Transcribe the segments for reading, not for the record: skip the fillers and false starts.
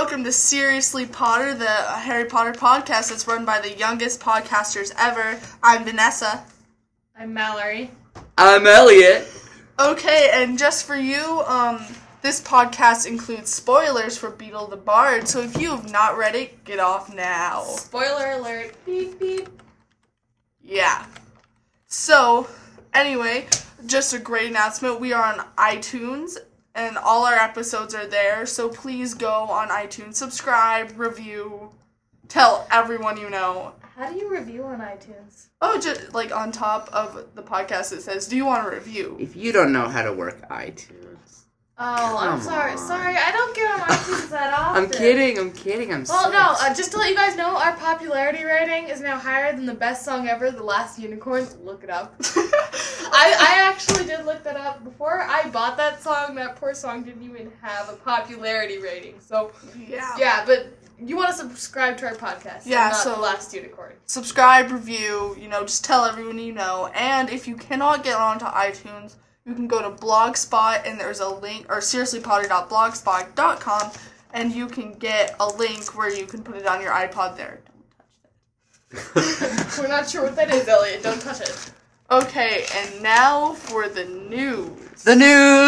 welcome to Seriously Potter, the Harry Potter podcast that's run by the youngest podcasters ever. I'm Vanessa. I'm Mallory. I'm Elliot. Okay, and just for you, this podcast includes spoilers for Beetle the Bard, so if you have not read it, get off now. Spoiler alert. Beep, beep. Yeah. So, anyway, just a great announcement. We are on iTunes, and all our episodes are there, so please go on iTunes, subscribe, review, tell everyone you know. How do you review on iTunes? Oh, just like on top of the podcast it says, do you want a review? If you don't know how to work iTunes. Oh, I'm sorry. on. Sorry, I don't get on iTunes that often. I'm kidding. I'm Well, no, serious. just to let you guys know, our popularity rating is now higher than the best song ever, The Last Unicorn. Look it up. I actually did look that up. Before I bought that song, that poor song didn't even have a popularity rating. So, yeah, but you want to subscribe to our podcast. Yeah, not so- The Last Unicorn. Subscribe, review, just tell everyone you know. And if you cannot get onto iTunes, you can go to Blogspot, and there's a link, or seriouslypotter.blogspot.com, and you can get a link where you can put it on your iPod there. Don't touch that. We're not sure what that is, Elliot. Don't touch it. Okay, and now for the news. The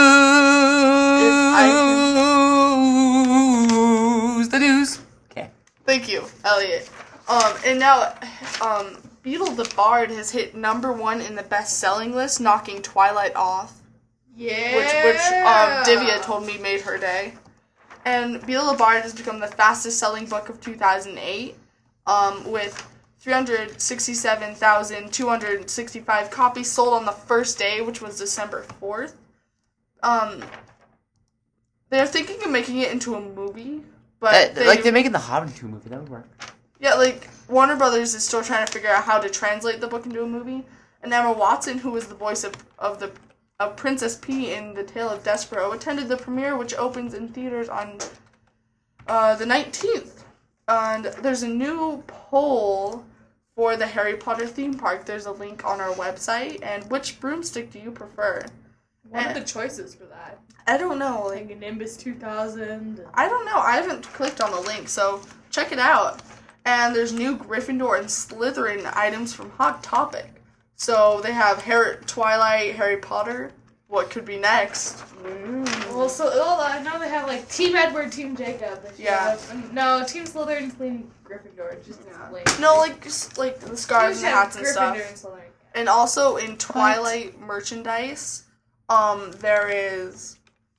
I news. The news. Okay. Thank you, Elliot. And now, Beetle the Bard has hit #1 in the best-selling list, knocking Twilight off. Yeah. Which Divya told me made her day. And Beetle the Bard has become the fastest-selling book of 2008, with 367,265 copies sold on the first day, which was December 4th. They're thinking of making it into a movie, but they're making the Hobbit into a movie. That would work. yeah, Warner Brothers is still trying to figure out how to translate the book into a movie. And Emma Watson, who was the voice of Princess P in The Tale of Despero, attended the premiere, which opens in theaters on the 19th. And there's a new poll for the Harry Potter theme park. There's a link on our website. And which broomstick do you prefer? What are the choices for that? I don't know. Like a Nimbus 2000. I don't know. I haven't clicked on the link, so check it out. And there's new Gryffindor and Slytherin items from Hot Topic. So they have Twilight, Harry Potter. What could be next? Well, I know they have Team Edward, Team Jacob. Yeah. No, Team Slytherin, Team Gryffindor. Just explain. No, just the scarves and hats and stuff. Gryffindor and Slytherin. And also in Twilight merchandise, there is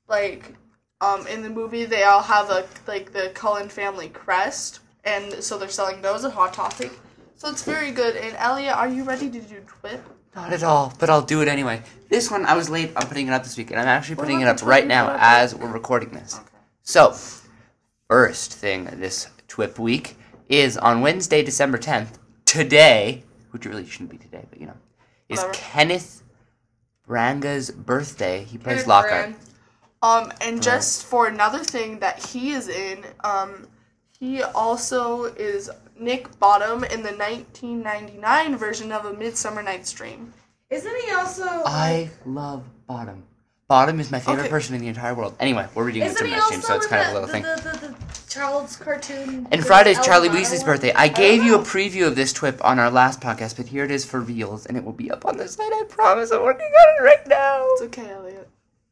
in the movie they all have the Cullen family crest. And so they're selling those at Hot Topic. So it's very good. And Elliot, are you ready to do Twip? Not at all, but I'll do it anyway. This one, I was late on putting it up this week, and I'm actually putting it up right now as we're recording this. Okay. So, first thing this TWIP week is on Wednesday, December 10th, today, which really shouldn't be today, but is Whatever. Kenneth Branagah's birthday. He plays Kenneth Lockhart. Branagh. And just for another thing that he is in, he also is Nick Bottom in the 1999 version of A Midsummer Night's Dream. Isn't he also? I love Bottom. Bottom is my favorite Okay. person in the entire world. Anyway, we're reading Isn't Midsummer he Night's Dream, also so it's in kind of a little thing. the child's cartoon? And Friday's with Charlie Elvira Weasley's one? birthday. I don't gave you a know. preview of this TWIP on our last podcast, but here it is for reals, and it will be up on the site, I promise. I'm working on it right now. It's okay, Elliot.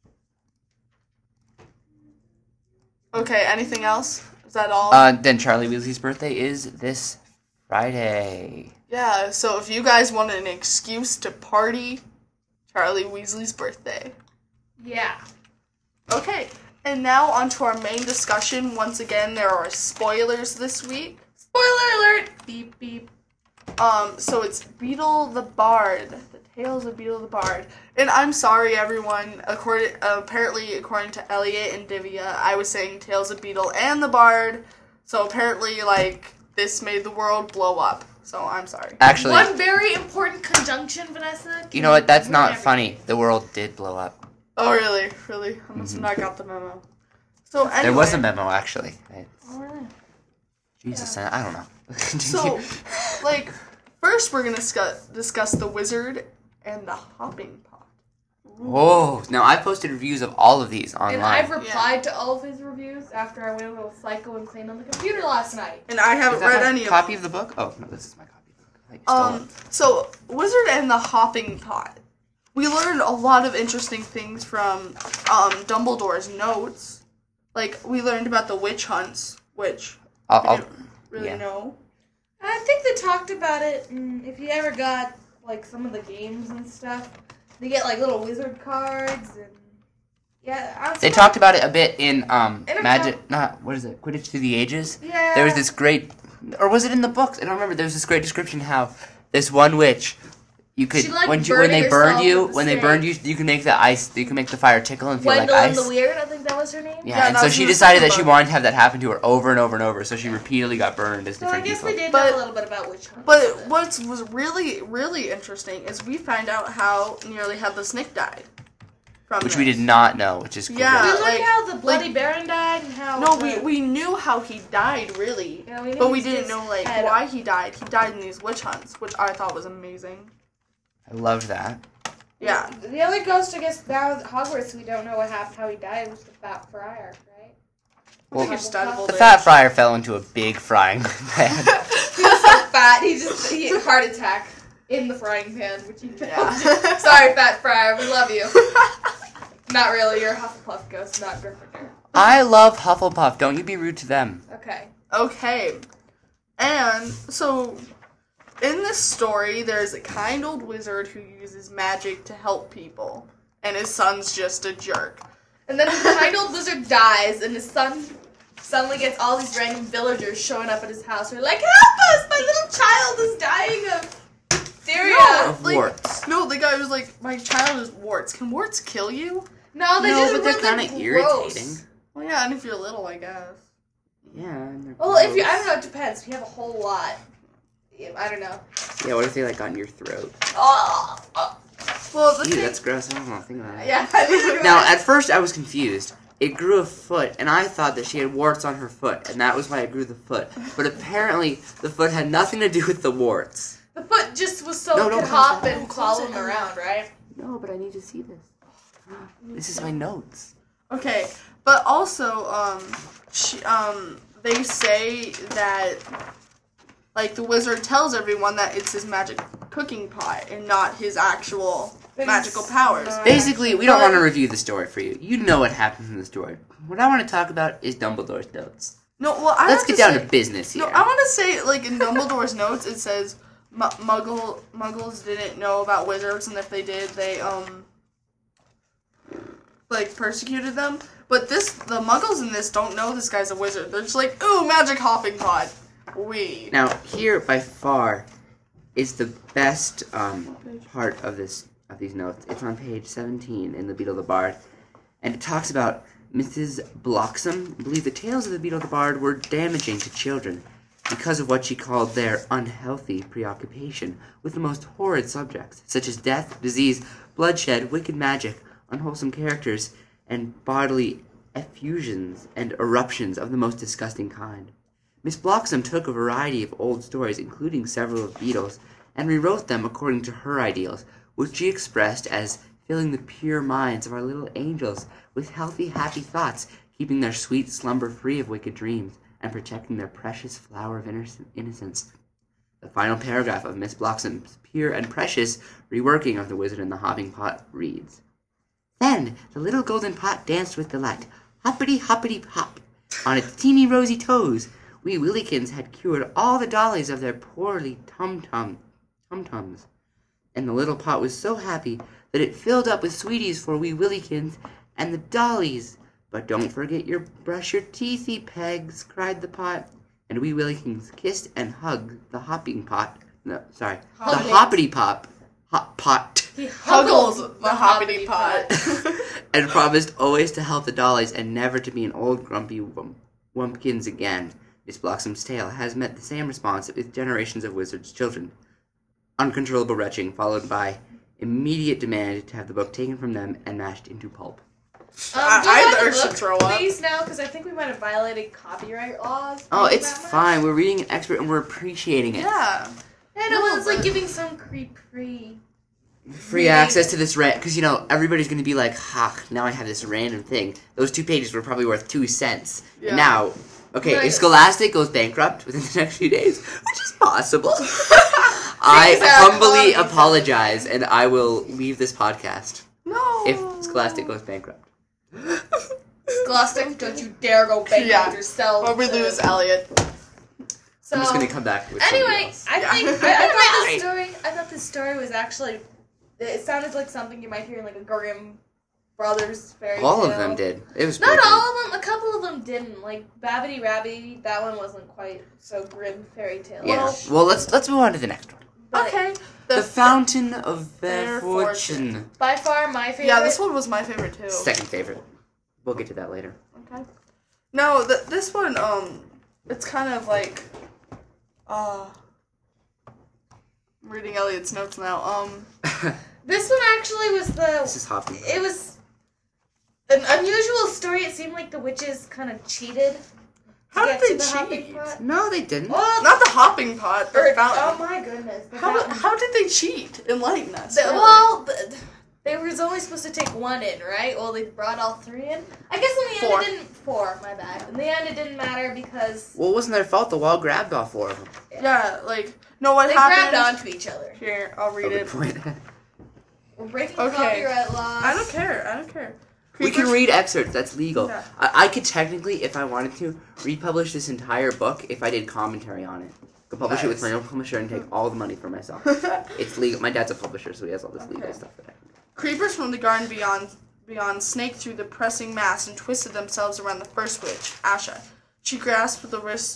Okay, anything else? Is that all? Then Charlie Weasley's birthday is this Friday. Yeah, so if you guys want an excuse to party, Charlie Weasley's birthday. Yeah. Okay, and now on to our main discussion. Once again, there are spoilers this week. Spoiler alert! Beep beep. So it's Beetle the Bard, the Tales of Beetle the Bard. And I'm sorry, everyone. Apparently, according to Elliot and Divya, I was saying Tales of Beetle and the Bard. So apparently, this made the world blow up. So I'm sorry. Actually, One very important conjunction, Vanessa. you know what? That's Ruin not everything. funny. The world did blow up. Oh, really? Really? I must have not got the memo. So anyway. There was a memo, actually. Oh, really? Jesus, I don't know. So, first we're going to discuss the wizard and the hopping pot. Oh, now I've posted reviews of all of these online. And I've replied to all of his reviews after I went a little psycho insane on the computer last night. And I haven't Is that read my any copy of of the book? Oh, no, this is my copy of the book. So, Wizard and the Hopping Pot. We learned a lot of interesting things from Dumbledore's notes. Like, we learned about the witch hunts, which I didn't really know. I think they talked about it, if you ever got, like, some of the games and stuff. They get, like, little wizard cards, and... Yeah, they talked about it a bit in Quidditch Through the Ages. Yeah. There was this great, or was it in the books? I don't remember. There was this great description how this one witch, you could when they burned you, you can make the ice, you can make the fire tickle and feel like ice. Gwendolyn the Weird, I think that was her name. Yeah, and so she decided that she wanted to have that happen to her over and over and over, so she repeatedly got burned as different people. I guess we did know a little bit about witch hunts. But what was really, really interesting is we found out how nearly Headless Nick died. Which we did not know, which is cool. Yeah, we learned how the Bloody Baron died and how... No, we knew how he died, really. Yeah, we but we didn't know, like, why he died. He died in these witch hunts, which I thought was amazing. I loved that. Yeah. The other ghost, I guess, now at Hogwarts, we don't know what happened, how he died, was the Fat Friar, right? Well, the Fat Friar fell into a big frying pan. He was so fat, he had a heart attack in the frying pan, which he Sorry, Fat Friar, we love you. Not really, you're a Hufflepuff ghost, not Gryffindor. I love Hufflepuff, don't you be rude to them. Okay. And, so, in this story, there's a kind old wizard who uses magic to help people. And his son's just a jerk. And then the kind old wizard dies, and his son suddenly gets all these random villagers showing up at his house. They're like, help us! My little child is dying of diphtheria. Of warts. No, the guy was like, my child is warts. Can warts kill you? No, but they're kind of irritating. Well, yeah, and if you're little, I guess. Yeah. Well, I don't know, it depends. If you have a whole lot, I don't know. Yeah, what if they, like, got in your throat? Well, that's gross. I don't want to think about it. Yeah. Now, at first, I was confused. It grew a foot, and I thought that she had warts on her foot, and that was why it grew the foot. But apparently, the foot had nothing to do with the warts. The foot just was so it could hop and follow him around, right? No, but I need to see this. This is my notes. Okay, but also, they say that, like, the wizard tells everyone that it's his magic cooking pot and not his actual magical powers. Basically, we don't want to review the story for you. You know what happens in the story. What I want to talk about is Dumbledore's notes. No, well, let's get down to business here. No, I want to say, like, in Dumbledore's notes, it says Muggles didn't know about wizards, and if they did, they, like, persecuted them. But the Muggles in this don't know this guy's a wizard. They're just like, ooh, magic hopping pod. Now, here, by far, is the best part of these notes. It's on page 17 in The Beetle the Bard, and it talks about Mrs. Bloxam believed the tales of the Beetle the Bard were damaging to children because of what she called their unhealthy preoccupation with the most horrid subjects, such as death, disease, bloodshed, wicked magic, unwholesome characters, and bodily effusions and eruptions of the most disgusting kind. Miss Bloxam took a variety of old stories, including several of Beetle's, and rewrote them according to her ideals, which she expressed as filling the pure minds of our little angels with healthy, happy thoughts, keeping their sweet slumber free of wicked dreams, and protecting their precious flower of innocence. The final paragraph of Miss Bloxam's pure and precious reworking of The Wizard and the Hopping Pot reads, Then the little golden pot danced with delight, hoppity-hoppity-hop, on its teeny rosy toes. We Willykins had cured all the dollies of their poorly tum-tums, and the little pot was so happy that it filled up with sweeties for we Willykins and the dollies. But don't forget brush your teethy pegs, cried the pot, and we Willykins kissed and hugged the hopping pot. No, sorry, the hoppity pot. He huggles the hoppity pot. And promised always to help the dollies and never to be an old grumpy wumpkins again. Miss Bloxam's tale has met the same response with generations of wizards' children. Uncontrollable retching, followed by immediate demand to have the book taken from them and mashed into pulp. I should throw up. Please now, because I think we might have violated copyright laws. Oh, it's fine. We're reading an expert and we're appreciating it. Yeah. I know, it's like giving some creep free. free access to this because everybody's going to be like, ha, now I have this random thing. Those 2 pages were probably worth 2 cents. Yeah. And now, okay, Right. if Scholastic goes bankrupt within the next few days, which is possible, I humbly apologize, and I will leave this podcast No. if Scholastic goes bankrupt. Scholastic, don't you dare go bankrupt Yeah. yourself. Or we lose Elliot. So, I'm just going to come back with something anyway, else. I Yeah. think I thought this story was actually. It sounded like something you might hear in like a Grimm Brothers fairy tale. All of them did. It was Not pretty all good. of them. A couple of them didn't. Like Babbity Rabbity, that one wasn't quite so grim fairy tale. Yeah. Well, let's move on to the next one. But Okay. The Fountain of Fair Fair Fortune. by far my favorite. Yeah, this one was my favorite too. Second favorite. We'll get to that later. Okay. No, this one, it's kind of like, I'm reading Elliot's notes now. This one actually was This is hopping. It was an unusual story. It seemed like the witches kind of cheated. How get did to they the hopping cheat? pot. No, they didn't. Well, Not the hopping pot, the oh fountain. my goodness. The How fountain. did they cheat? Enlighten us. The- really. well, they were only supposed to take one in, right? Well, they brought all 3 in. I guess in the end Four. it didn't. 4, my bad. In the end, it didn't matter because Well, it wasn't their fault. The wall grabbed all 4 of them. Yeah, like, no, what they happened? grabbed onto each other. Here, I'll read Oh, it. good point. We're breaking Okay. copyright laws. I don't care. We can Creepers- read excerpts. That's legal. Yeah. I could technically, if I wanted to, republish this entire book if I did commentary on it. Could publish it with Nice. my own publisher and take all the money for myself. It's legal. My dad's a publisher, so he has all this legal Okay. stuff that I can do. Creepers from the garden beyond snaked through the pressing mass and twisted themselves around the first witch, Asha. She grasped the wrist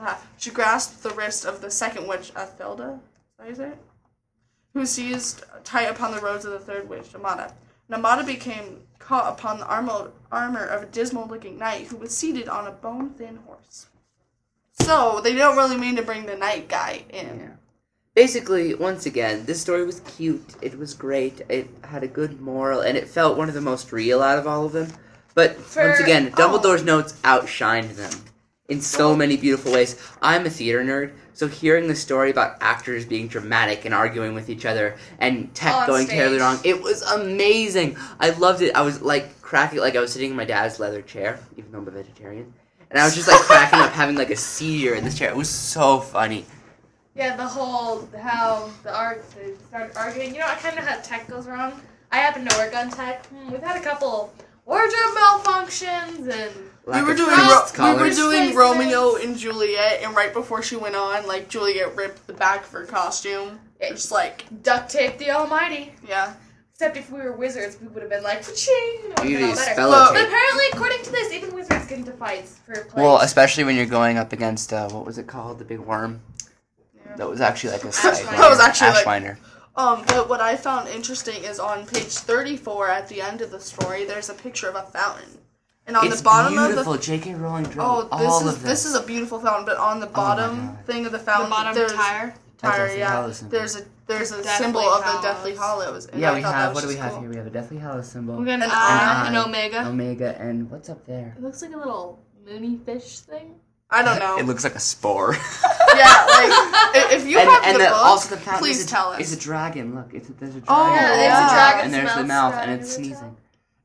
of the second witch, Athelda, is that it? Who seized tight upon the robes of the third witch, Amada. And Amada became caught upon the armor of a dismal-looking knight who was seated on a bone-thin horse. So, they don't really mean to bring the knight guy in. Yeah. Basically, once again, this story was cute. It was great. It had a good moral, and it felt one of the most real out of all of them. But once again, Dumbledore's notes outshined them in so many beautiful ways. I'm a theater nerd, so hearing the story about actors being dramatic and arguing with each other and tech On going stage. terribly wrong, it was amazing. I loved it. I was like cracking, like I was sitting in my dad's leather chair, even though I'm a vegetarian, and I was just like cracking up, having like a seizure in this chair. It was so funny. Yeah, the whole how they started arguing. You know, I kind of how tech goes wrong. I happen to work on tech. We've had a couple wardrobe malfunctions and Lack We were of doing fixed we were collars. doing Placements. Romeo and Juliet, and right before she went on, like Juliet ripped the back of her costume. Just like, duct tape the almighty. yeah. Except if we were wizards, we would have been like, "Ching!" It would have You been all use better. fellow Well, But tape. apparently, according to this, even wizards get into fights for plays. Well, especially when you're going up against what was it called, the big worm? Yeah. That was actually like a Ashwinder. That was actually like- Ashwinder. But what I found interesting is on page 34 at the end of the story, there's a picture of a fountain. And on It's the bottom beautiful. of the J.K. Rowling drew Oh, all this of is a beautiful fountain, but on the bottom God. thing of the the fountain bottom there's tire. tire, Deathly yeah. Hallows symbol. There's a Deathly symbol of the Hallows. Deathly Hallows. And Yeah, I we thought that have. was What do we just have cool. here? We have a Deathly Hallows symbol, We got an An eye, eye. an omega. Omega, and what's up there? It looks like a little moony fish thing. I don't know. It looks like a spore. Yeah, like if you have the book, also the fountain please is a, tell us. It's a dragon. Look, there's a dragon. Oh, Yeah, yeah. it's a dragon. And there's the smells mouth, dragon and it's in the sneezing.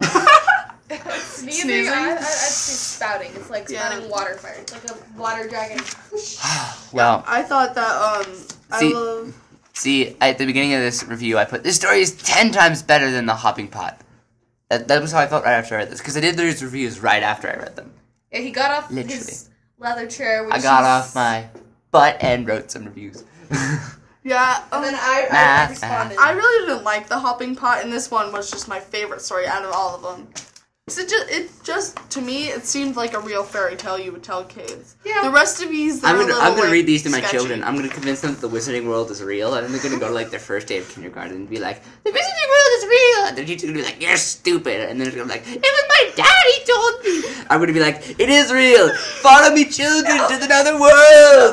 Sneezing? Sneezing? I'd say spouting. It's like Yeah. spouting water fire. It's like a water dragon. Well, I thought that See- I love see, at the beginning of this review, I put, this story is 10 times better than The Hopping Pot. That was how I felt right after I read this, because I did these reviews right after I read them. Yeah, he got off Literally. his leather chair. Which I got is- off my butt and wrote some reviews. yeah. And then I Nah, responded. I really didn't like the hopping pot, and this one was just my favorite story out of all of them. So it just to me it seemed like a real fairy tale you would tell kids. Yeah. The rest of these, they're I'm a gonna little, like, read these to my sketchy. children. I'm gonna convince them that the Wizarding World is real, and then they're gonna go to like their first day of kindergarten and be like, "The Wizarding World is real," and their teacher's gonna be like, "You're stupid," and then they're gonna be like, "It was my daddy told me." I'm gonna be like, "It is real. Follow me, children, to another world."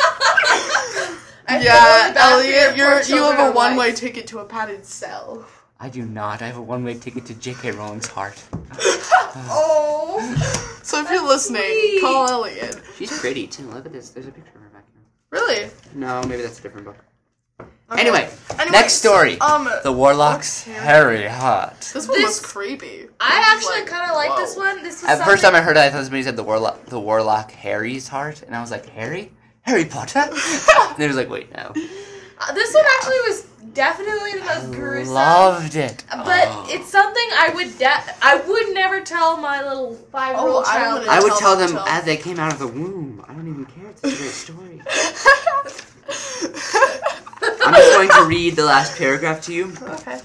I feel Yeah, really bad for Elliot, your poor you children have a of one-way life. ticket to a padded cell. I do not. I have a one-way ticket to J.K. Rowling's heart. Oh. So if you're listening, sweet. call Elliot. She's pretty too. Look at this. There's a picture of her back here. Really? No, maybe that's a different book. Okay. Anyway, Anyway, Next story. The Warlock's Hairy Heart. This one was creepy. I actually kind of like this one. This was At first time I heard it, I thought somebody said the Warlock Harry's heart, and I was like, Harry Potter? And it was like, wait, no. This one actually was definitely the most gruesome. Loved it. But it's something I would never tell my little 5-year-old child. I would tell them as they came out of the womb. I don't even care. It's a great story. I'm just going to read the last paragraph to you. Okay.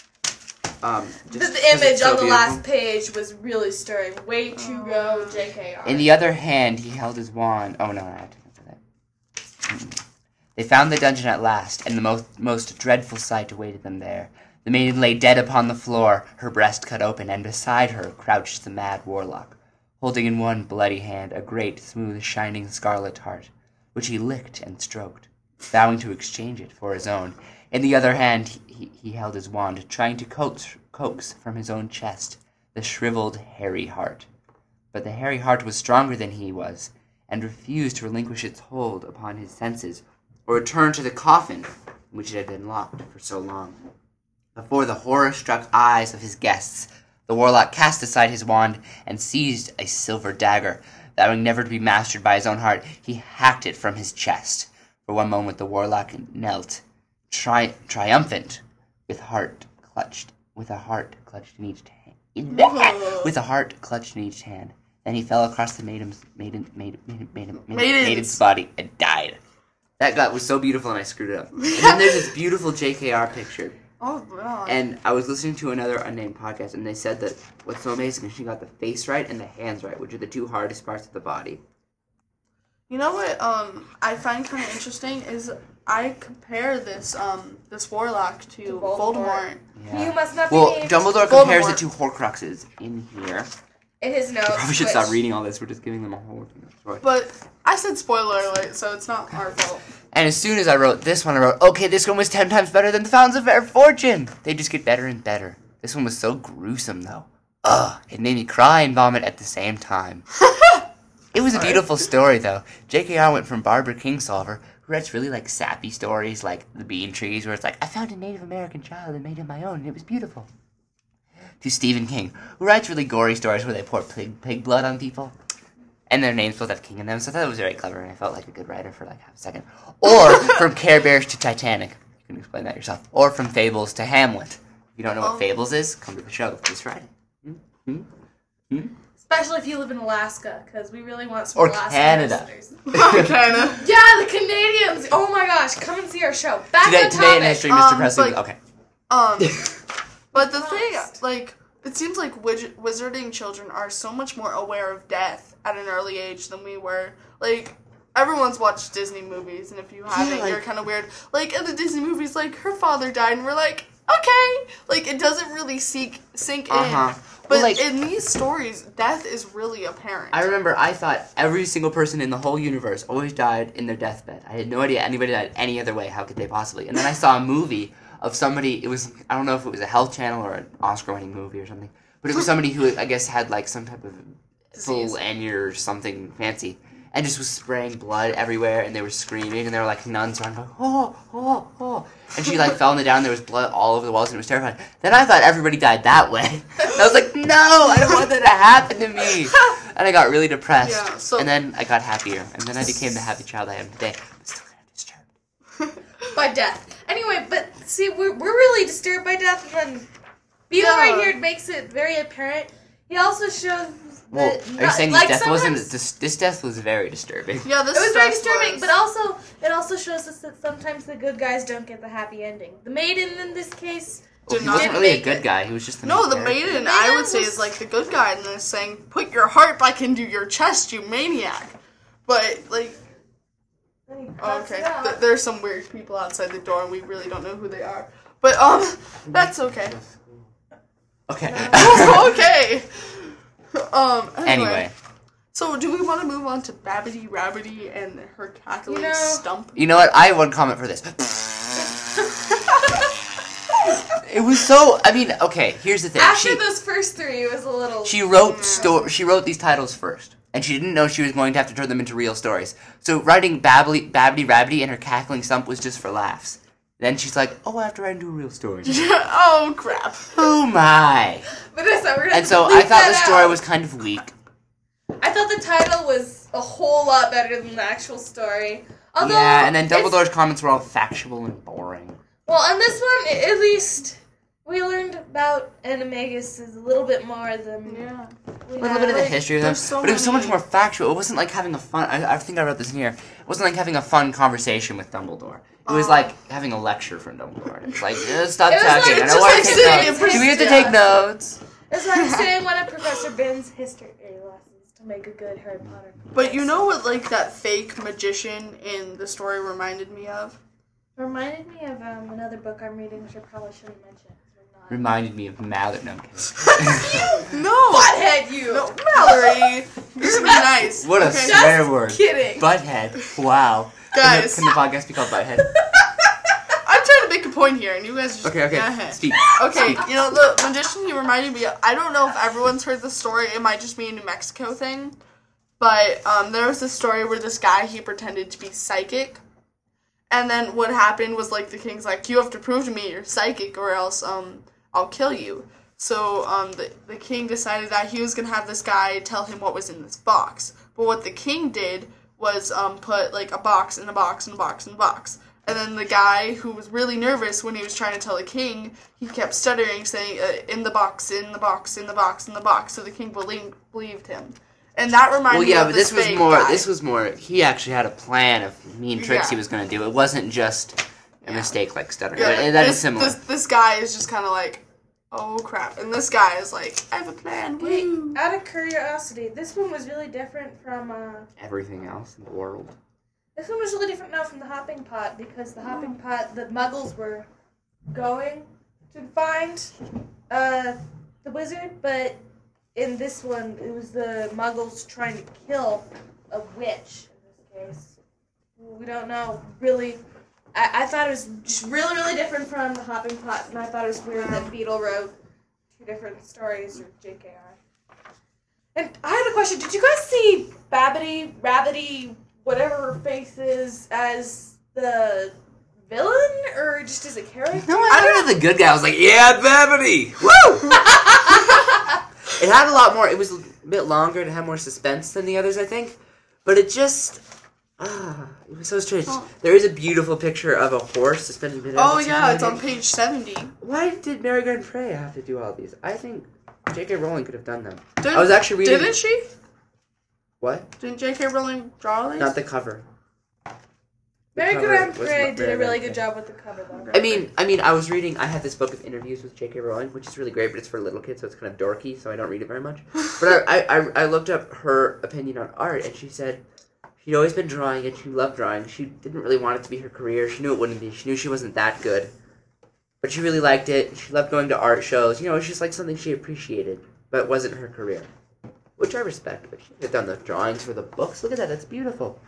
The image on the last page was really stirring. Way to go, JKR. In the other hand, he held his wand. Oh no, I have to answer that. They found the dungeon at last, and the most dreadful sight awaited them there. The maiden lay dead upon the floor, her breast cut open, and beside her crouched the mad warlock, holding in one bloody hand a great, smooth, shining scarlet heart, which he licked and stroked, vowing to exchange it for his own. In the other hand he held his wand, trying to coax from his own chest the shriveled, hairy heart. But the hairy heart was stronger than he was, and refused to relinquish its hold upon his senses, or return to the coffin in which it had been locked for so long. Before the horror-struck eyes of his guests, the warlock cast aside his wand and seized a silver dagger. Vowing never to be mastered by his own heart, he hacked it from his chest. For one moment the warlock knelt, triumphant, with a heart clutched in each hand. Then he fell across the maiden's body and died. That was so beautiful, and I screwed it up. And then there's this beautiful JKR picture. Oh, God. And I was listening to another unnamed podcast, and they said that what's so amazing is she got the face right and the hands right, which are the two hardest parts of the body. You know what I find kind of interesting is I compare this warlock to Voldemort. Yeah. You must not be named. Dumbledore compares it to Horcruxes in here. In his notes. We probably should stop reading all this. We're just giving them a whole story. But I said spoiler alert, so it's not our fault. And as soon as I wrote this one, I wrote, okay, this one was 10 times better than the Fountains of Fair Fortune. They just get better and better. This one was so gruesome, though. It made me cry and vomit at the same time. It was a beautiful story, though. J.K.R. went from Barbara Kingsolver, who writes really, sappy stories like The Bean Trees, where it's like, I found a Native American child and made him my own, and it was beautiful, to Stephen King, who writes really gory stories where they pour pig blood on people, and their names both have King in them, so I thought it was very clever, and I felt like a good writer for half a second. Or from Care Bears to Titanic. You can explain that yourself. Or from Fables to Hamlet. If you don't know what Fables is, come to the show. Just write it. Especially if you live in Alaska, because we really want some Alaska Canada. listeners. Canada. Yeah, the Canadians! Oh my gosh, come and see our show. Back on topic. Today in history, Mr. Presley. Okay. But the thing, it seems like wizarding children are so much more aware of death at an early age than we were. Everyone's watched Disney movies, and if you haven't, you're kind of weird. In the Disney movies, her father died, and we're like, okay! It doesn't really sink in. But in these stories, death is really apparent. I remember I thought every single person in the whole universe always died in their deathbed. I had no idea anybody died any other way. How could they possibly? And then I saw a movie of somebody, I don't know if it was a Health Channel or an Oscar-winning movie or something, but it was somebody who, I guess, had, some type of full aneurysm or something fancy, and just was spraying blood everywhere, and they were screaming, and there were, nuns around going, oh. And she, fell on the down, and there was blood all over the walls, and it was terrifying. Then I thought everybody died that way. And I was like, no, I don't want that to happen to me. And I got really depressed. And then I got happier. And then I became the happy child I am today. But still kind of disturbed. By death. Anyway, but see, we're really disturbed by death, and then Beetle right here makes it very apparent. He also shows Well, are you saying this death wasn't? This death was very disturbing. Yeah, it was very disturbing, but it also shows us that sometimes the good guys don't get the happy ending. The maiden in this case. Well, he wasn't really a good guy. He was just the maiden. I would say is the good guy in this, saying, "Put your heart back into your chest, you maniac." But okay, there's some weird people outside the door, and we really don't know who they are. But that's okay. Okay. Okay. Anyway. So, do we want to move on to Babbity Rabbity and her cackling stump? You know what? I have one comment for this. It was so. I mean, okay. Here's the thing. After those first three, it was a little. She wrote these titles first, and she didn't know she was going to have to turn them into real stories. So writing Babbity Rabbity and her cackling stump was just for laughs. Then she's like, "Oh, I have to write into a real story." Oh crap! Oh my! Vanessa, we're gonna And so I bleep thought that the story out. was kind of weak. I thought the title was a whole lot better than the actual story. Although Yeah, and then it's- Dumbledore's comments were all factual and boring. Well, on this one, at least we learned about Animagus is a little bit more than Yeah. we A little bit of the had. history of them, there's so but it was so much many- more factual. It wasn't like having a fun. I think I wrote this in here. It wasn't like having a fun conversation with Dumbledore. It was like having a lecture from Dumbledore. It's like, stop It was talking. like I don't just want like to take sitting notes. in Do we have to history. take notes? It's like saying one of Professor Binns' history lessons to make a good Harry Potter. But you know what, like, that fake magician in the story reminded me of? It reminded me of another book I'm reading, which I probably shouldn't mention. 'Cause we're not. Reminded me of Mallet. No, I'm kidding. No! Butthead, you! No, Mallory! This is nice. What a Okay. swear word. Kidding. Butthead. Wow. Guys. Can the podcast be called Butthead? I'm trying to make a point here, and you guys are just... Okay. Uh-huh. Speak. Okay, you know, the magician he reminded me of, I don't know if everyone's heard the story, it might just be a New Mexico thing, but there was this story where this guy, he pretended to be psychic, and then what happened was, like, the king's like, you have to prove to me you're psychic, or else, I'll kill you. So, the king decided that he was gonna have this guy tell him what was in this box, but what the king did was, put, like, a box in a box in a box in a box. And then the guy, who was really nervous when he was trying to tell the king, he kept stuttering, saying, in the box, in the box, in the box, in the box. So the king believed him. And that reminded Well, me yeah, of but this this was fake more. guy. This was more. He actually had a plan of mean tricks Yeah. he was going to do. It wasn't just a Yeah. mistake like stuttering. Yeah, But that is this, similar. This guy is just kind of like, oh crap. And this guy is like, I have a plan. Hey, Woo. out of curiosity, this one was really different from, Everything else in the world. this one was really different now from the Hopping Pot, because the Hopping Pot, the Muggles were going to find, the wizard, but in this one, it was the Muggles trying to kill a witch, in this case. We don't know, really. I thought it was just really, really different from the Hopping Pot, and I thought it was weird that Beetle wrote two different stories, or JKR. And I had a question. Did you guys see Babbity, Rabbity, whatever her face is, as the villain, or just as a character? No, I don't know the good guy. I was like, yeah, Babbity! Woo! It had a lot more. It was a bit longer and it had more suspense than the others, I think. But it just. It was so strange. Oh. There is a beautiful picture of a horse suspended mid-air. Oh yeah, it's on page 70. Why did Mary Grant Frey have to do all these? I think J.K. Rowling could have done them. Didn't, I was actually reading. Didn't she? What? Didn't J.K. Rowling draw these? Not the cover. Mary cover Grant was Frey not did Mary a really Grant good Frey. job with the cover, though. I was reading. I had this book of interviews with J.K. Rowling, which is really great, but it's for little kids, so it's kind of dorky. So I don't read it very much. But I looked up her opinion on art, and she said she'd always been drawing, and she loved drawing. She didn't really want it to be her career. She knew it wouldn't be. She knew she wasn't that good, but she really liked it. She loved going to art shows. You know, it was just like something she appreciated, but it wasn't her career, which I respect. But she could have done the drawings for the books. Look at that. That's beautiful.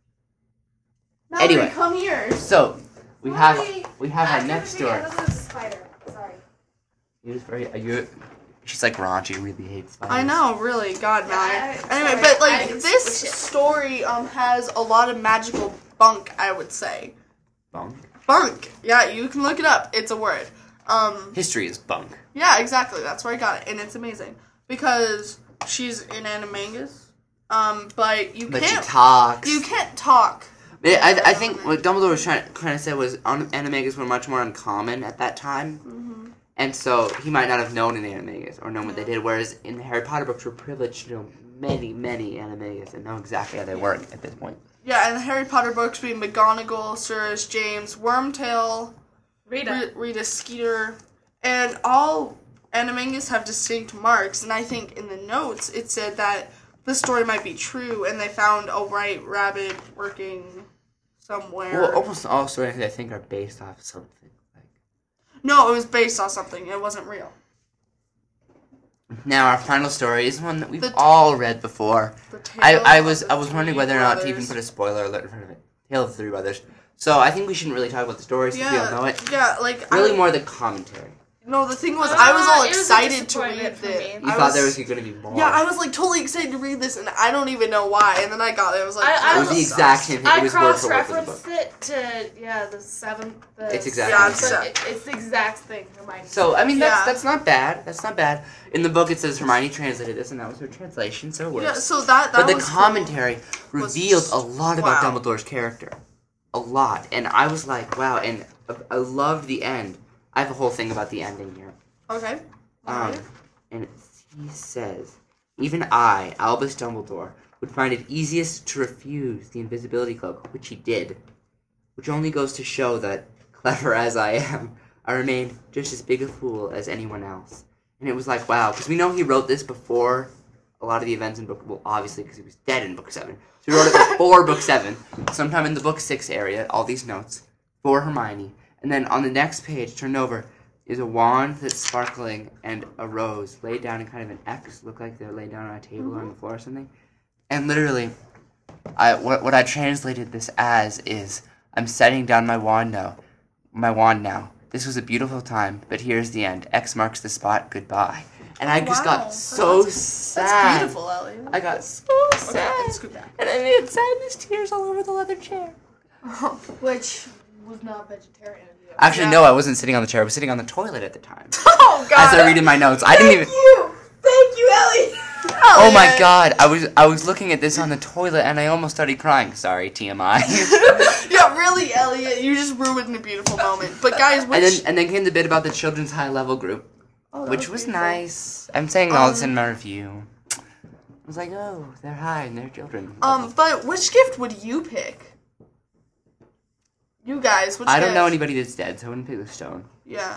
Mallory, Anyway. come here. So we have Mommy, our I next couldn't story. figure out this was a spider. Sorry. You're just very. Are you? She's like raunchy. Really hates spiders. I know, really, God, Mallory. Anyway, sorry, but I like didn't this squish it. story has a lot of magical bunk, I would say. Bunk. Bunk. Yeah, you can look it up. It's a word. History is bunk. Yeah, exactly. That's where I got it, and it's amazing because she's in Animagus. But you But she can't. talks. You can't talk. I think what Dumbledore was trying to say was animagus were much more uncommon at that time. Mm-hmm. And so he might not have known an animagus or known what they did, whereas in the Harry Potter books we're privileged to know many, many animagus and know exactly how they work at this point. Yeah, and the Harry Potter books being McGonagall, Sirius, James, Wormtail, Rita Skeeter, and all Animagus have distinct marks, and I think in the notes it said that the story might be true, and they found a white rabbit working somewhere. Well, almost all stories I think are based off something. No, it was based on something. It wasn't real. Now our final story is one that we've The- all read before. The I Tale was of the wondering Three whether or not to Brothers. even put a spoiler alert in front of it. Tale of the Three Brothers. So I think we shouldn't really talk about the story since we all know it. Yeah, like Really more the commentary. No, the thing was, I was all It was a excited to disappointment read for this. me. You thought there was going to be more. Yeah, I was like totally excited to read this, and I don't even know why. And then I got it. I was like, I it was the exact same thing. It I was word for word for the book. cross-referenced it to the seventh. It's exactly Yeah, the same. It's the exact thing. Hermione. So, I mean, Yeah. that's not bad. That's not bad. In the book, it says Hermione translated this, and that was her translation, so it works. Yeah, so that But the was commentary Was- revealed a lot about wow. Dumbledore's character. A lot. And I was like, wow, and I loved the end. I have a whole thing about the ending here. Cool. Okay. And he says, even I, Albus Dumbledore, would find it easiest to refuse the invisibility cloak, which he did. Which only goes to show that, clever as I am, I remained just as big a fool as anyone else. And it was like, wow, because we know he wrote this before a lot of the events in book, well, obviously, because he was dead in book 7. So he wrote it before book 7, sometime in the book 6 area, all these notes, for Hermione. And then on the next page, turned over, is a wand that's sparkling and a rose laid down in kind of an X, look like they're laid down on a table or on the floor or something. And literally, what I translated this as is, I'm setting down my wand now. This was a beautiful time, but here's the end. X marks the spot. Goodbye. And I just Wow. got so sad. That's beautiful, Ellie. I got so Okay, sad. scoot back. And I made sadness tears all over the leather chair. Which was not vegetarian of you. Actually, Yeah. no, I wasn't sitting on the chair. I was sitting on the toilet at the time. Oh God. As I read in my notes, I didn't even. Thank you, Ellie. Oh my God! I was looking at this on the toilet and I almost started crying. Sorry, TMI. Yeah, really, Elliot. You just ruined a beautiful moment. But guys, which and then came the bit about the children's high level group, Oh, that which was beautiful. nice. I'm saying all this in my review. I was like, oh, they're high and they're children. But which gift would you pick? You guys, which I don't know gift? anybody that's dead, so I wouldn't pick the stone. Yeah.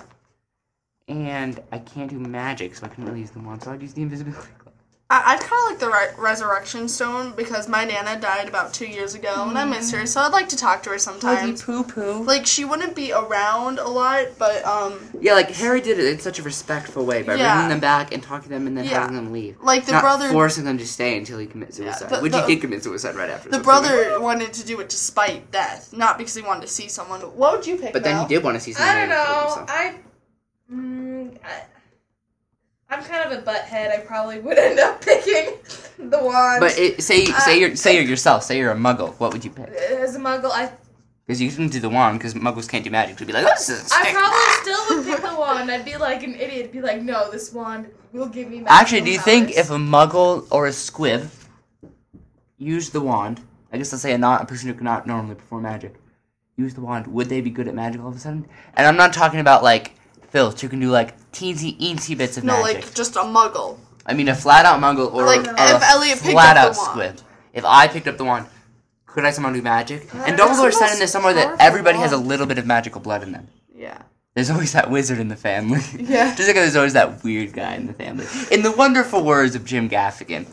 And I can't do magic, so I couldn't really use the wand, so I'd use the invisibility cloak. I'd kind of like the Resurrection Stone because my Nana died about 2 years ago, and I miss her, so I'd like to talk to her sometimes. poo-poo. Like, she wouldn't be around a lot, but, Yeah, like, Harry did it in such a respectful way by Yeah. bringing them back and talking to them and then Yeah. having them leave. like, the Not brother... forcing them to stay until he commits suicide. but Which the- he did commit suicide right after. The so brother wanted to do it to spite death, not because he wanted to see someone. What would you pick, But then Mel? he did want to see someone. I don't and killed know. himself. I'm kind of a butthead. I probably would end up picking the wand. But say you're yourself. Say you're a Muggle. What would you pick? As a Muggle, Because you couldn't do the wand because Muggles can't do magic. You'd be like, this is a I stick. probably still would pick the wand. I'd be like an idiot. Be like, no, this wand will give me magical Actually, do you think powers. if a Muggle or a Squib used the wand, I guess let's say a person who cannot normally perform magic, use the wand, would they be good at magic all of a sudden? And I'm not talking about like Filch, who can do like teensy bits of No, magic. like, just a muggle. I mean, a flat-out Muggle or Like, a if Elliot picked up flat-out the wand. Squib. If I picked up the wand, could I somehow do magic? And That's Dumbledore the said in most this somewhere that powerful everybody has a wand. little bit of magical blood in them. Yeah. There's always that wizard in the family. Yeah. Just like there's always that weird guy in the family. In the wonderful words of Jim Gaffigan,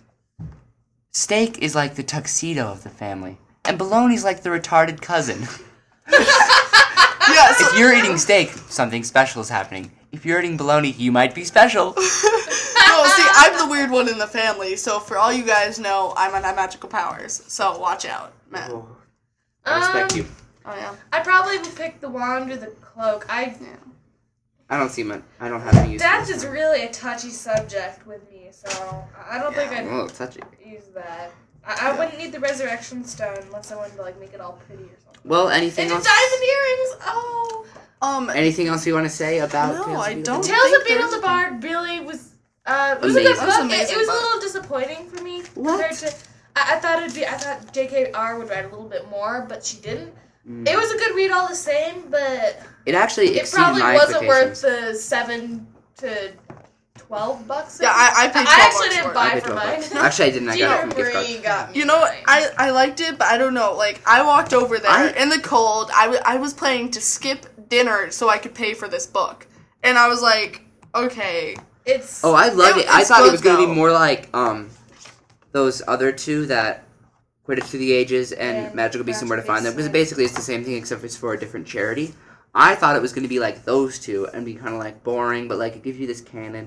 steak is like the tuxedo of the family, and bologna's like the retarded cousin. Yeah, so, If you're eating steak, something special is happening. If you're eating bologna, you might be special. no, see, I'm the weird one in the family, so for all you guys know, I might have magical powers, so watch out, man. Oh, I respect you. Oh, yeah. I probably would pick the wand or the cloak. I don't have any use. That's for just this. really a touchy subject with me, so I don't think I'd Oh, touchy. use that. I wouldn't need the resurrection stone unless I wanted to like make it all pretty or something. Well, anything And the else? diamond earrings. Oh, Anything else you want to say about? No, Tales of I Beedle don't. the Tales think of Beetle there's the Bard really was. It was a Amazing. good It was book. amazing It was a book. little disappointing for me What? compared to. I thought J.K.R. would write a little bit more, but she didn't. Mm. It was a good read all the same, but It actually it exceeded probably my wasn't worth expectations. the $7 to $12. Yeah, I paid $12 I actually for didn't it. buy I paid for $12. mine. Actually, I didn't. I got it from Gina gift card. Marie got me. You know what? mine. I liked it, but I don't know. Like, I walked over there in the cold. I was planning to skip dinner so I could pay for this book. And I was like, okay. It's Oh, I loved it. I It's thought it good, was going to be though. more like those other two that Quidditch Through the Ages and And Magical Beasts and Where to Magical Find Them, because Beasts, basically it's the same thing except it's for a different charity. I thought it was going to be like those two and be kind of like boring, but like it gives you this canon.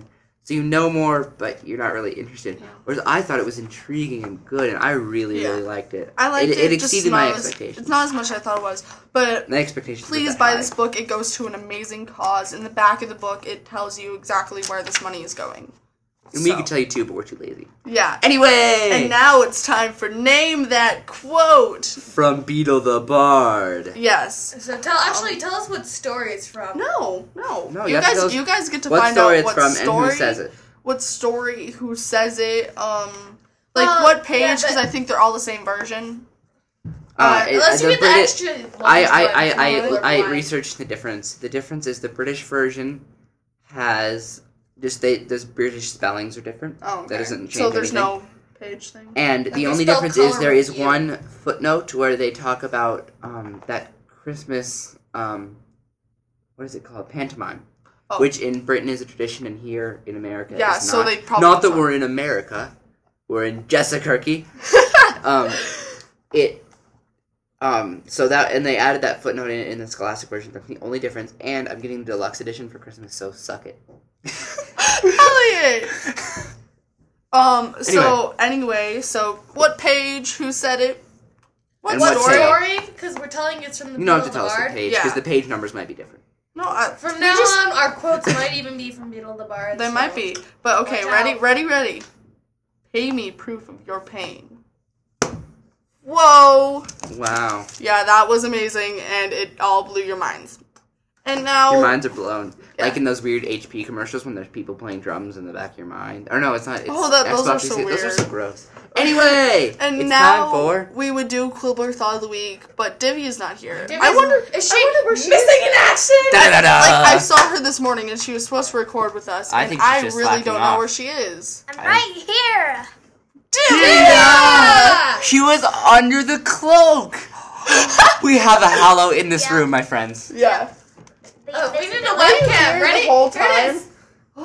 So you know more, but you're not really interested. Yeah. Whereas I thought it was intriguing and good, and I really, Yeah. really liked it. I liked it. It just exceeded not my as- expectations. It's not as much as I thought it was, but My expectations. were please that buy high. this book. It goes to an amazing cause. In the back of the book, it tells you exactly where this money is going. And we So, could tell you too, but we're too lazy. yeah. Anyway, And now it's time for Name That Quote. from Beetle the Bard. Yes. So tell us what story it's from. No. No, You you have to tell us guys get to What find story out it's what from story, and who says it. what story, who says it, what yeah, page, because but- I think they're all the same version. Unless you the get the British- extra. ones I where- researched the difference. The difference is the British version has those British spellings are different. Oh, okay. That doesn't change So there's anything. no page thing. And Like the they only spell difference is color there with is you. one footnote where they talk about that Christmas what is it called, pantomime, Oh. which in Britain is a tradition and here in America Yeah, is so not. they probably Not that don't. we're in America, we're in Jessakirky. So that, and they added that footnote in the Scholastic version. That's the only difference. And I'm getting the deluxe edition for Christmas, so suck it. Elliot! So what page? Who said it? What And What what story? Because we're telling it's from the You don't have to Beetle tell the us the Bard. page because Yeah. the page numbers might be different. No, From now on, our quotes might even be from Beetle the Bard. they so- might be. But okay, Watch out. ready. Pay me proof of your pain. Whoa! Wow, Yeah, that was amazing, and it all blew your minds. And now, your minds are blown. Yeah. Like in those weird HP commercials when there's people playing drums in the back of your mind. Or no, it's not. It's those are Xbox so 360. Those are weird. so gross. Anyway, and it's now time for. we would do Quibbler Thought of the Week, but Divvy is not here. Divvy's- I wonder. Is she I wonder where she missing in action? Da-da-da! Like I saw her this morning, and she was supposed to record with us, I and think she's I just really slacking don't know off. where she is. I'm right here. Yeah! She was under the cloak. We have a Hallow in this Yeah. room, my friends. Yeah. The Oh, we need a invisibility- webcam. here Ready? the whole Here it time? is.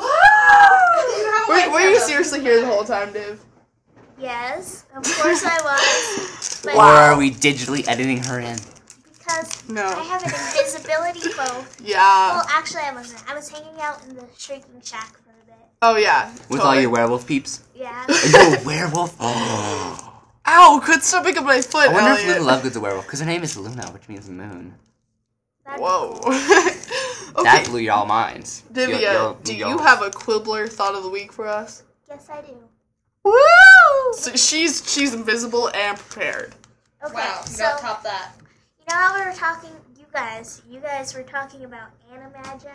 Wow! Were you seriously here the whole time, Div? Yes, of course I was. But Or are we digitally editing her in? because No. I have an invisibility cloak. Yeah. Well, actually, I wasn't. I was hanging out in the Shrieking Shack for a bit. Oh yeah. With all your werewolf peeps? Yeah. Are you a werewolf? Oh. Ow! Quit stepping up my foot, I wonder if Elliot. Luna Lovegood's a werewolf, because her name is Luna, which means moon. That'd be Whoa. cool. That Okay, blew y'all minds. Divya, do you have a Quibbler Thought of the Week for us? Yes, I do. Woo! So she's invisible and prepared. Okay, Wow, you so don't top that. you know how we were talking, you guys were talking about Animagi.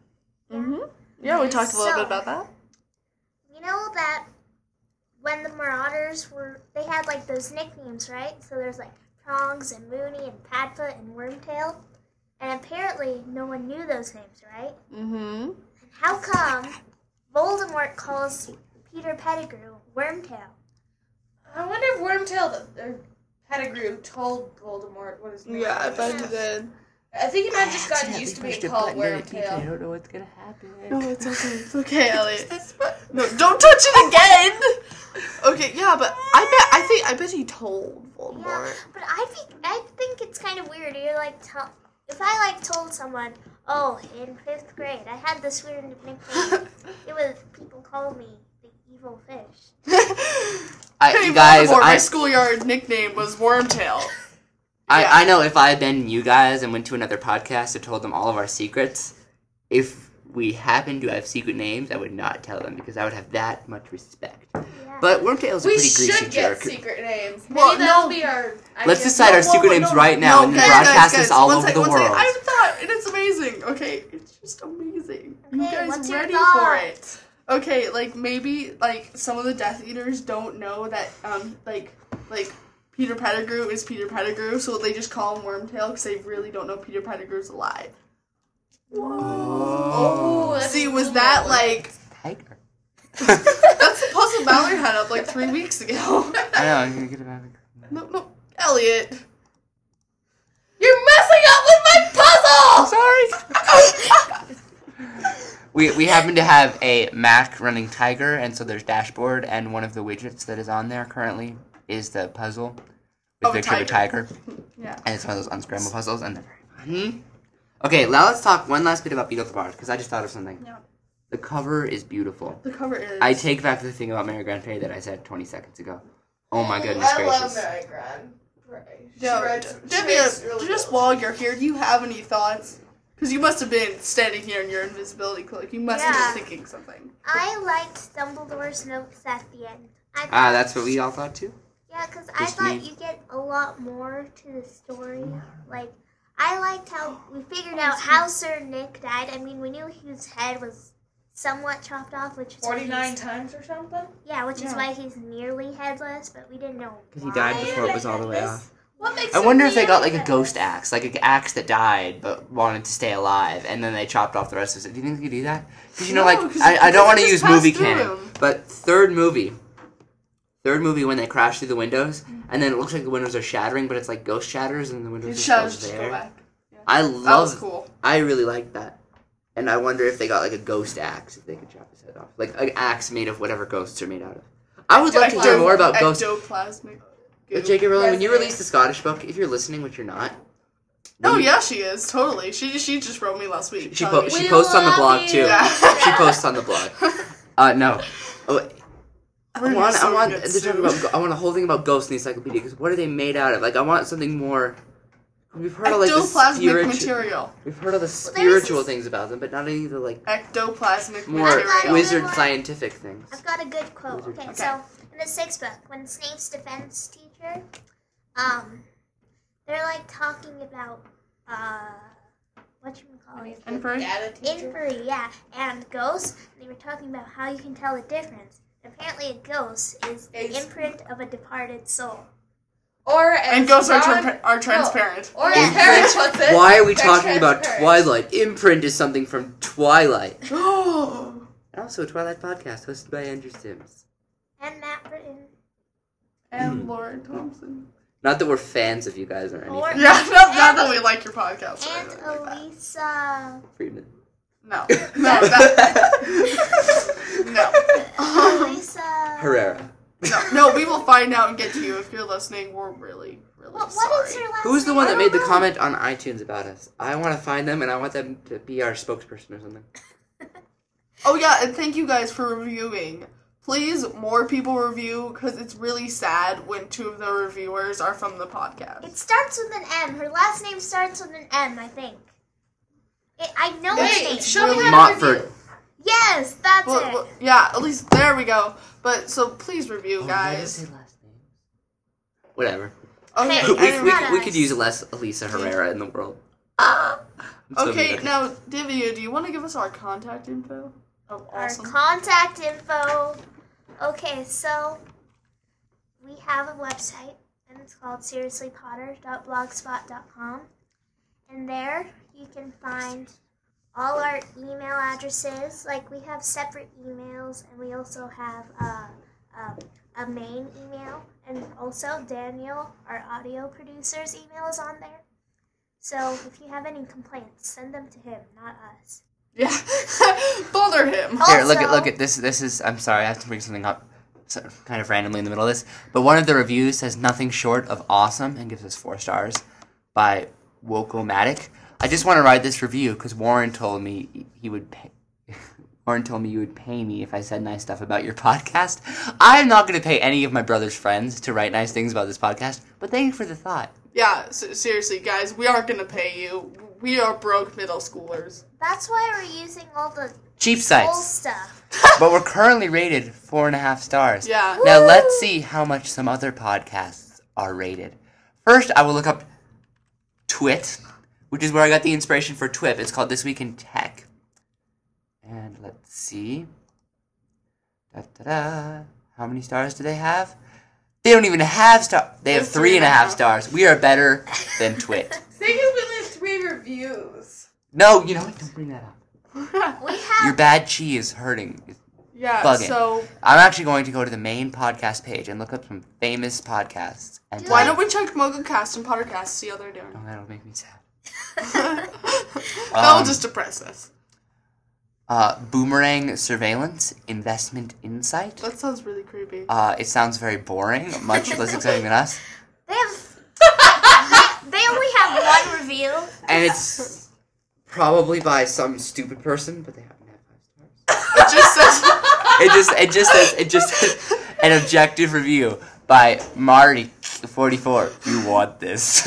Yeah, we talked a little So- bit about that. You know that when the Marauders they had like those nicknames, right? So there's like Prongs and Mooney and Padfoot and Wormtail. And apparently no one knew those names, right? Mm-hmm. How come Voldemort calls Peter Pettigrew Wormtail? I wonder if Wormtail or Pettigrew told Voldemort what his name Yeah, I was. bet you did. I think he might have just gotten used to being called Wormtail. don't know what's gonna happen. No, it's okay. It's okay, Elliot. No, don't touch it again. Okay, yeah, but I bet he told Yeah, Voldemort. but I think it's kind of weird. You're like, if I like told someone, oh, in 5th grade, I had this weird nickname. It was people called me the evil fish. Hey, You guys, Voldemort, my schoolyard nickname was Wormtail. I know if I had been you guys and went to another podcast and told them all of our secrets, if we happened to have secret names, I would not tell them because I would have that much respect. Yeah. But Wormtail's a We pretty greasy should get jerk. secret names. Maybe Well, that'll no. be our. Let's idea. decide our secret names right now and then broadcast this all over the world. I have a thought, and it's amazing. Okay, it's just amazing. You Okay, guys what's your ready thought? for it? Okay, like maybe like some of the Death Eaters don't know that like Peter Pettigrew is Peter Pettigrew, so they just call him Wormtail because they really don't know Peter Pettigrew's alive. Oh, that's See, was really that good. like Tiger. that's the puzzle Mallory had up like 3 weeks ago? I know, I'm gonna get about it. No, Elliot. You're messing up with my puzzle! Sorry. We happen to have a Mac running Tiger, and so there's dashboard, and one of the widgets that is on there currently is the puzzle with Oh, the picture of a tiger. Yeah. And it's one of those unscramble puzzles, and they're very fun. Okay, now let's talk one last bit about Beetle the Bard, because I just thought of something. Yeah. The cover is beautiful. The cover is. I take back the thing about Mary Grand Prairie that I said 20 seconds ago. Oh my goodness I gracious. love Mary Grand Prairie. She Yo, writes Divya, just while you're here, do you have any thoughts? Because you must have been standing here in your invisibility cloak. You must have been thinking something. I liked Dumbledore's notes at the end. That's what we all thought too? Yeah, because I Just thought me? you get a lot more to the story. Like, I liked how we figured out how Sir Nick died. I mean, we knew his head was somewhat chopped off, which is why 49 times or something? Yeah, which is why he's nearly headless, but we didn't know Because he why. died before it was all the way off. What makes I him wonder if they got nearly like a ghost axe, like an axe that died but wanted to stay alive, and then they chopped off the rest of it. Do you think they could do that? Because you know, No, like 'cause I don't want to it use just movie passed through canon, him. but third movie when they crash through the windows, and then it looks like the windows are shattering, but it's like ghost shatters, and the windows It are shadows still just there. go back. I That was love. cool. I really like that, and I wonder if they got like a ghost axe if they could chop his head off, like an axe made of whatever ghosts are made out of. I would love to hear more about ghosts. Ectoplasmic. J.K. Rowling, when you Yes, release the Scottish book, if you're listening, which you're not. Oh yeah, she is totally. She just wrote me last week. She, telling me she We posts on the love blog you. too. Yeah. She posts on the blog. No. Oh, I We're want. so I want. good To talk soon. about. I want a whole thing about ghosts in the encyclopedia because what are they made out of? Like I want something more. We've heard of like the Ectoplasmic spiritual. material. We've heard of the there's spiritual this- things about them, but not any of the like Ectoplasmic more material. wizard Wizard- scientific things. I've got a good quote. Wizard. Okay, Okay. so in the sixth book, when Snape's defense teacher, they're like talking about whatchamacallit? Inferred? Data teacher. Infery, yeah, and ghosts. They were talking about how you can tell the difference. Apparently, a ghost is the Is- imprint of a departed soul. Or And as ghosts are, Ron- are transparent. Or Yeah. as Harry puts it. Why are we they're talking about transparent. Twilight? Imprint is something from Twilight. Oh. And also a Twilight podcast hosted by Andrew Sims. And Matt Britton. And Lauren Thompson. Not that we're fans of you guys or anything. Or- Yeah, not that we like your podcast. or And anything like that. Elisa. Friedman. No. No. That, no. Elisa. Herrera. No, we will find out and get to you if you're listening. We're really, really What sorry. is her last Who's the name? one that I made the don't know. comment on iTunes about us? I want to find them and I want them to be our spokesperson or something. Oh yeah, and thank you guys for reviewing. Please, more people review, because it's really sad when two of the reviewers are from the podcast. It starts with an M. Her last name starts with an M, I think. I know It's her name. show me really- how to Montfort. review. Yes, that's Well, it. well, yeah, at least there we go. But, so please review, Oh, did I just guys. say last name? Whatever. Okay, Hey, We, we, and we, not we could us. use less Elisa Herrera in the world. I'm so okay, mean. now, Divya, do you want to give us our contact info? Oh, Our awesome. contact info. Okay, so we have a website, and it's called seriouslypotter.blogspot.com. And there you can find all our email addresses. Like, we have separate emails, and we also have a main email. And also, Daniel, our audio producer's email is on there. So if you have any complaints, send them to him, not us. Yeah. Bother him. Here, look Also- at this. This is. I'm sorry, I have to bring something up, kind of randomly in the middle of this. But one of the reviews says nothing short of awesome and gives us 4 stars by Wokomatic. I just want to write this review because Warren told me he would pay. Warren told me you would pay me if I said nice stuff about your podcast. I'm not going to pay any of my brother's friends to write nice things about this podcast, but thank you for the thought. Yeah, seriously, guys, we aren't going to pay you. We are broke middle schoolers. That's why we're using all the Cheap old sites. stuff. But we're currently rated 4.5 stars. Yeah. Now Woo! let's see how much some other podcasts are rated. First, I will look up Twit, which is where I got the inspiration for TWIP. It's called This Week in Tech. And let's see. Da-da-da. How many stars do they have? They don't even have stars. They have They're 3.5 3.5. stars. We are better than Twit. Think of it as 3 reviews. No, you know what? Don't bring that up. We have Your bad chi is hurting. Yeah, Bugging. so I'm actually going to go to the main podcast page and look up some famous podcasts. And Do why I- don't we check MogoCast and Pottercast, see how they're doing? Oh, that'll make me sad. That will just depress us. Boomerang Surveillance Investment Insight. That sounds really creepy. It sounds very boring, much less exciting than us. they have they only have one review. And it's probably by some stupid person, but they happen to have 5 stars. It just says an objective review by Marty44. You want this?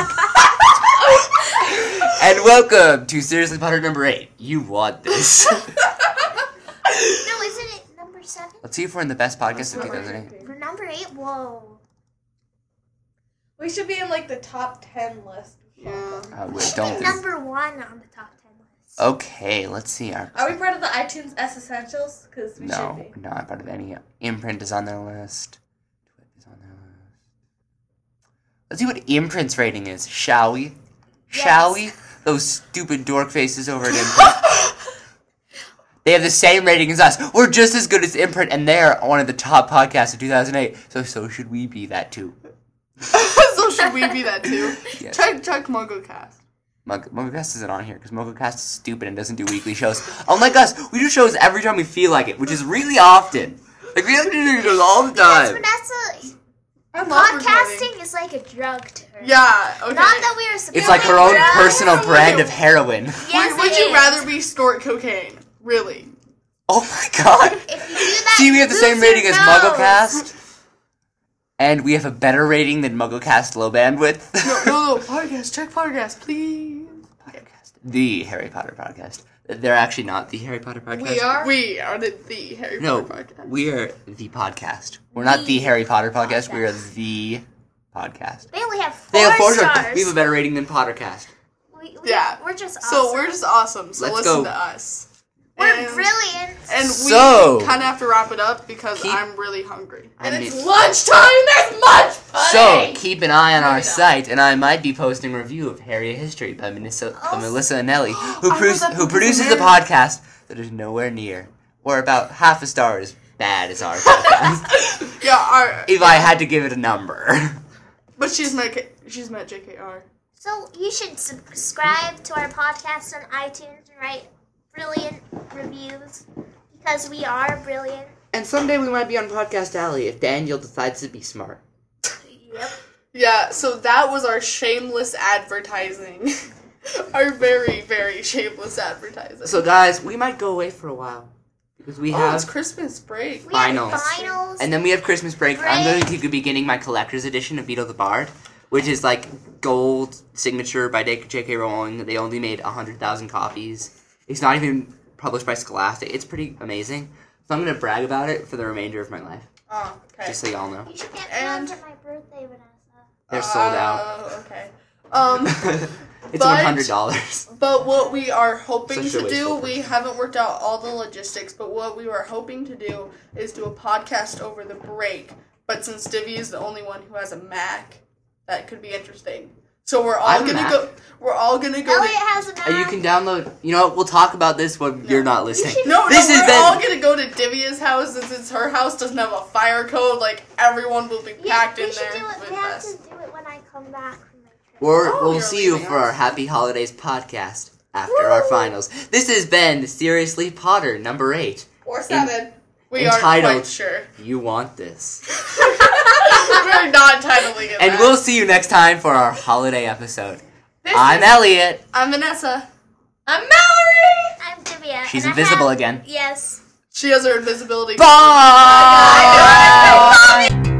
And welcome to Seriously Potter number 8. You want this? No, isn't it number 7? Let's see if we're in the best podcast of 2008. For number 8, whoa. We should be in like the top 10 list. Yeah. Wait, don't. Number 1 on the top 10 list. Okay, let's see. Are we part of the iTunes S Essentials? Because we should be. No, not part of any. Imprint is on their list. Twip is on their list. Let's see what Imprint's rating is, shall we? Yes. Shall we? Those stupid dork faces over at Imprint. They have the same rating as us. We're just as good as Imprint, and they're one of the top podcasts of 2008. So should we be that too? So should we be that too? Yes. Check MogoCast. MogoCast isn't on here because MogoCast is stupid and doesn't do weekly shows. Unlike us, we do shows every time we feel like it, which is really often. Like, we like to do shows all the Yes, time. Vanessa, I love recording. podcasting is like a drug to her. Yeah, okay. Not that we are supposed It's like her own drugs. personal brand of heroin. Yes, Would it you is. rather be snort cocaine? Really? Oh my god. If you do that, See, we have the you same lose your rating as nose. MuggleCast. And we have a better rating than MuggleCast low bandwidth. No, podcast. Check podcast, please. Podcast. The Harry Potter podcast. They're actually not the Harry Potter podcast. We are? We are the Harry No, Potter podcast. we are the podcast. We're not the Harry Potter podcast. We are the podcast. They only have 4 They have 4 stars. stars. We have a better rating than Pottercast. Yeah. We're just awesome. So we're just awesome. So Let's listen go. to us. We're And- brilliant. And we So- kind of have to wrap it up because Keep- I'm really hungry. And And it's it- lunchtime, there's much pudding! So, keep an eye on our Maybe not. site, and I might be posting a review of Harry History by Melissa Anelli, who, I love that book produces from a podcast that is nowhere near, or about half a star as bad as our podcast, Yeah, if I had to give it a number. but she's met JKR. So you should subscribe to our podcast on iTunes and write brilliant reviews because we are brilliant. And someday we might be on Podcast Alley if Daniel decides to be smart. Yep. Yeah, so that was our shameless advertising. Our very, very shameless advertising. So guys, we might go away for a while. Because we it's have... Christmas break. We have Finals. finals. And then we have Christmas break. I'm going to be beginning my collector's edition of Beetle the Bard, which is like gold signature by J.K. Rowling. They only made 100,000 copies. It's not even published by Scholastic. It's pretty amazing. So I'm going to brag about it for the remainder of my life. Oh, okay. Just so y'all know. You should get And- one for my birthday, Vanessa. They're sold out. Okay. It's but- $100. But what we are hoping Such a to do, wasteful we person. haven't worked out all the logistics, but what we were hoping to do is do a podcast over the break. But since Divvy is the only one who has a Mac, that could be interesting. So we're all I have a gonna Mac. go. We're all gonna go. Elliot has a Mac. You can download... You know what? We'll talk about this when you're not listening. No, This has we're been... all gonna go to Divya's house, and since her house doesn't have a fire code, like everyone will be packed we in should there do it. with We have us. to do it when I come back from my trip. We'll you're see you leaving for us. our Happy Holidays podcast after our finals. This has been Seriously Potter number 8. Or 7. We aren't entitled- quite sure. You want this. We're not titling it. And that. we'll see you next time for our holiday episode. I'm Elliot. I'm Vanessa. I'm Mallory! I'm Divya. She's and I invisible have- again. Yes. She has her invisibility. Bye! Bye.